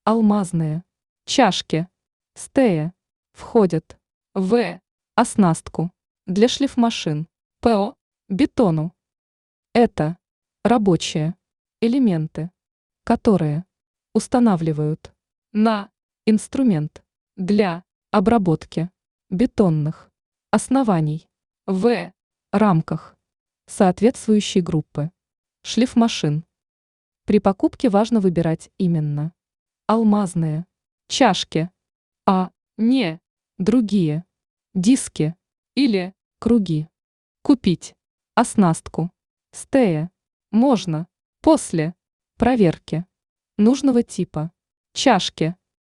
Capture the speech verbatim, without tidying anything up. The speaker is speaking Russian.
Алмазные чашки стея входят в. Оснастку для шлифмашин. По. Бетону. Это рабочие элементы, которые устанавливают на инструмент для обработки бетонных оснований в рамках соответствующей группы шлифмашин. При покупке важно выбирать именно алмазные чашки, а не другие диски или круги. Купить оснастку стея можно после проверки нужного типа чашки